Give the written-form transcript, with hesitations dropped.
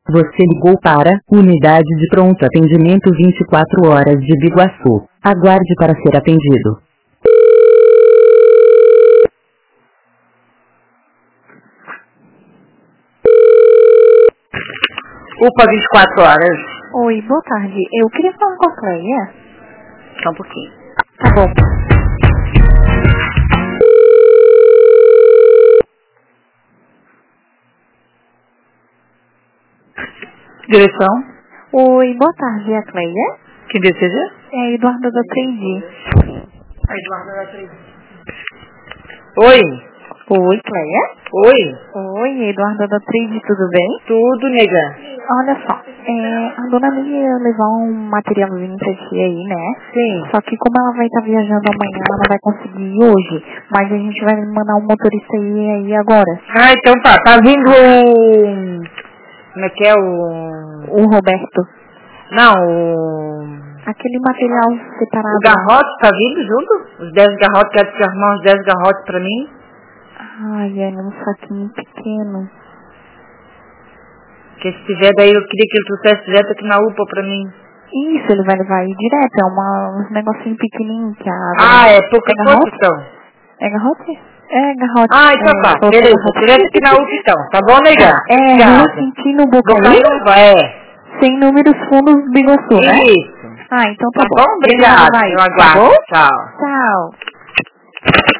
Você ligou para Unidade de Pronto Atendimento 24 horas de Biguaçu. Aguarde para ser atendido. UPA 24 horas. Oi, boa tarde. Eu queria falar com a Cleia. Só um pouquinho. Tá bom. Direção? Oi, boa tarde. É a Cleia? Quem deseja? É Eduarda da 3D. A Eduarda da 3D. Oi. Oi, Cleia? Oi. Oi, Eduarda da 3D, tudo bem? Tudo, nega. Olha só, a dona Lígia ia levar um materialzinho pra ti aí, né? Sim. Só que como ela vai estar viajando amanhã, ela não vai conseguir ir hoje. Mas a gente vai mandar um motorista aí agora. Ah, então tá. Tá vindo o... Como é que é o... O Roberto. Não, o... Aquele material separado. O garrote tá vindo junto? Os 10 garrotes, quero te arrumar uns 10 garrotes pra mim. Ai, é num saquinho pequeno. Que se tiver daí, eu queria que ele trouxesse direto aqui na UPA pra mim. Isso, ele vai levar aí direto. É uns negocinhos pequenininhos que a água... Ah, é pouca É garrote? coisa então. É garrote? É garrote. Ah, então tá. Beleza, direto aqui na UPA então. Tá bom, nega? É, Rua Quintino Bocaiúva, é. Sem números fundos Biguaçu, né? Isso. Ah, então tá Tá bom. bom? Obrigado. Vai. Eu aguardo. Tá bom? Tchau. Tchau.